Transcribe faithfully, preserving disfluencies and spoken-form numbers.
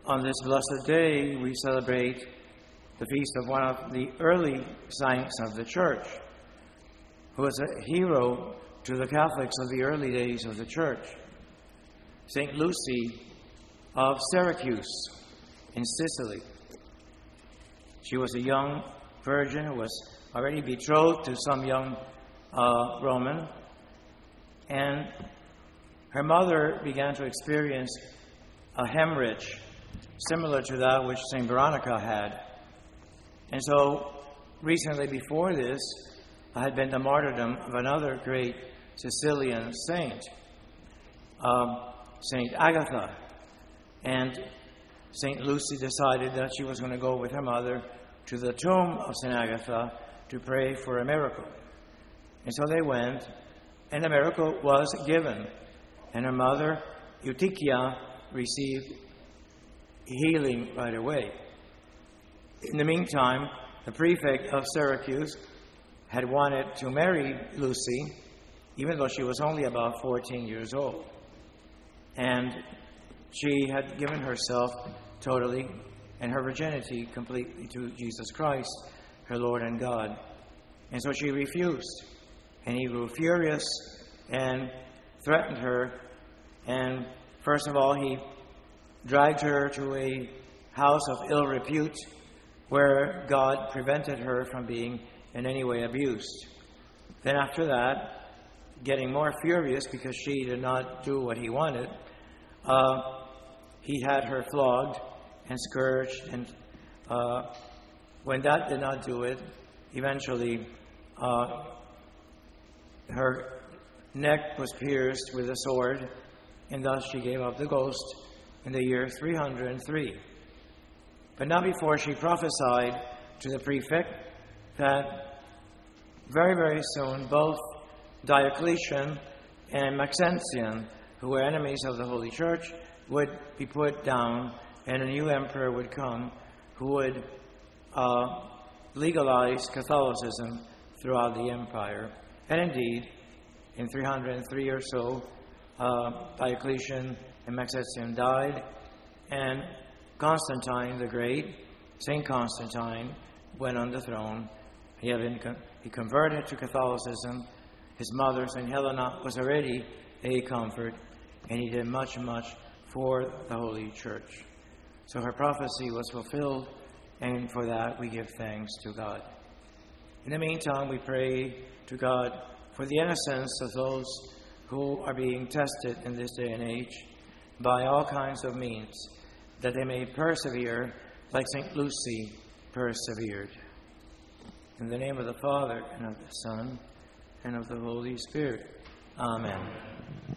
On this blessed day, we celebrate the feast of one of the early saints of the Church, who was a hero to the Catholics of the early days of the Church, Saint Lucy of Syracuse in Sicily. She was a young virgin who was already betrothed to some young uh, Roman, and her mother began to experience a hemorrhage similar to that which Saint Veronica had. And so, recently before this, had been the martyrdom of another great Sicilian saint, um, Saint Agatha. And Saint Lucy decided that she was going to go with her mother to the tomb of Saint Agatha to pray for a miracle. And so they went, and the miracle was given. And her mother, Eutychia, received healing right away. In the meantime, the prefect of Syracuse had wanted to marry Lucy, even though she was only about fourteen years old. And she had given herself totally and her virginity completely to Jesus Christ, her Lord and God. And so she refused. And he grew furious and threatened her. And first of all, he dragged her to a house of ill repute where God prevented her from being in any way abused. Then after that, getting more furious because she did not do what he wanted, uh, he had her flogged and scourged. And uh, when that did not do it, eventually uh, her neck was pierced with a sword, and thus she gave up the ghost in the year three hundred three. But not before she prophesied to the prefect that very, very soon both Diocletian and Maxentian, who were enemies of the Holy Church, would be put down, and a new emperor would come who would uh, legalize Catholicism throughout the empire. And indeed, in three hundred three or so, uh, Diocletian and Maxentian died, and Constantine the Great, Saint Constantine, went on the throne. He, had been, he converted to Catholicism. His mother, Saint Helena, was already a convert, and he did much, much for the Holy Church. So her prophecy was fulfilled, and for that we give thanks to God. In the meantime, we pray to God for the innocence of those who are being tested in this day and age by all kinds of means, that they may persevere like Saint Lucy persevered. In the name of the Father, and of the Son, and of the Holy Spirit. Amen.